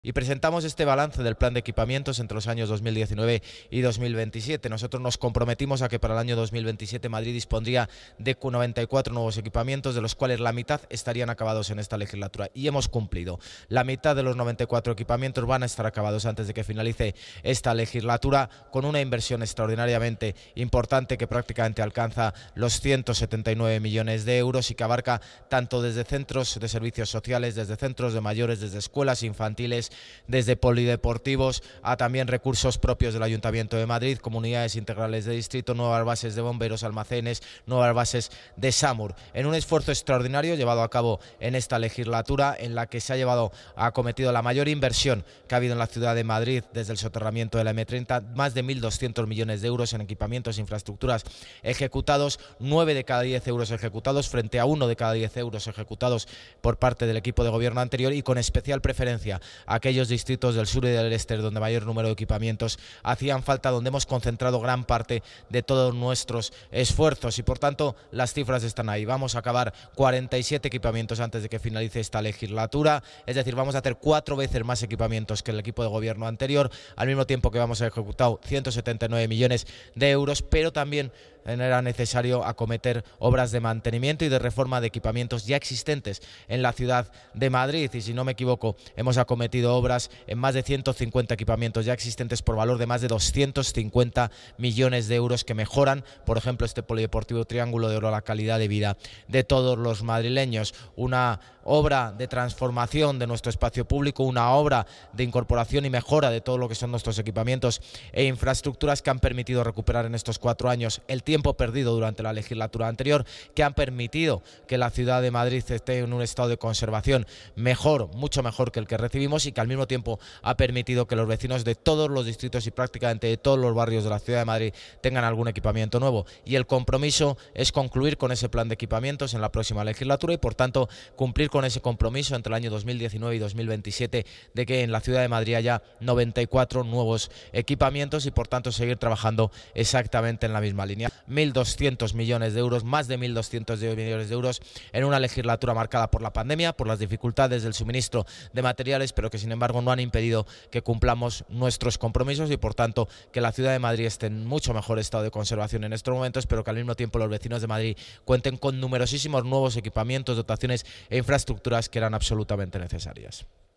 Y presentamos este balance del plan de equipamientos entre los años 2019 y 2027. Nosotros nos comprometimos a que para el año 2027 Madrid dispondría de 94 nuevos equipamientos, de los cuales la mitad estarían acabados en esta legislatura. Y hemos cumplido. La mitad de los 94 equipamientos van a estar acabados antes de que finalice esta legislatura, con una inversión extraordinariamente importante que prácticamente alcanza los 179 millones de euros y que abarca tanto desde centros de servicios sociales, desde centros de mayores, desde escuelas infantiles, desde polideportivos a también recursos propios del Ayuntamiento de Madrid, comunidades integrales de distrito, nuevas bases de bomberos, almacenes, nuevas bases de SAMUR, en un esfuerzo extraordinario llevado a cabo en esta legislatura, en la que se ha acometido la mayor inversión que ha habido en la ciudad de Madrid desde el soterramiento de la M30, más de 1.200 millones de euros en equipamientos e infraestructuras ejecutados, 9 de cada 10 euros ejecutados frente a 1 de cada 10 euros ejecutados por parte del equipo de gobierno anterior, y con especial preferencia a aquellos distritos del sur y del este donde mayor número de equipamientos hacían falta, donde hemos concentrado gran parte de todos nuestros esfuerzos, y por tanto las cifras están ahí. Vamos a acabar 47 equipamientos antes de que finalice esta legislatura, es decir, vamos a hacer 4 veces más equipamientos que el equipo de gobierno anterior, al mismo tiempo que vamos a ejecutar 179 millones de euros, pero también era necesario acometer obras de mantenimiento y de reforma de equipamientos ya existentes en la ciudad de Madrid, y si no me equivoco hemos acometido obras en más de 150 equipamientos ya existentes por valor de más de 250 millones de euros que mejoran, por ejemplo, este polideportivo Triángulo de Oro, la calidad de vida de todos los madrileños, una obra de transformación de nuestro espacio público, una obra de incorporación y mejora de todo lo que son nuestros equipamientos e infraestructuras que han permitido recuperar en estos 4 años el tiempo perdido durante la legislatura anterior, que han permitido que la ciudad de Madrid esté en un estado de conservación mejor, mucho mejor que el que recibimos, y que al mismo tiempo ha permitido que los vecinos de todos los distritos y prácticamente de todos los barrios de la ciudad de Madrid tengan algún equipamiento nuevo. Y el compromiso es concluir con ese plan de equipamientos en la próxima legislatura y, por tanto, cumplir con ese compromiso entre el año 2019 y 2027 de que en la ciudad de Madrid haya 94 nuevos equipamientos y, por tanto, seguir trabajando exactamente en la misma línea. 1.200 millones de euros, más de 1.200 millones de euros en una legislatura marcada por la pandemia, por las dificultades del suministro de materiales, pero que sin embargo no han impedido que cumplamos nuestros compromisos y, por tanto, que la ciudad de Madrid esté en mucho mejor estado de conservación en estos momentos, pero que al mismo tiempo los vecinos de Madrid cuenten con numerosísimos nuevos equipamientos, dotaciones e infraestructuras que eran absolutamente necesarias.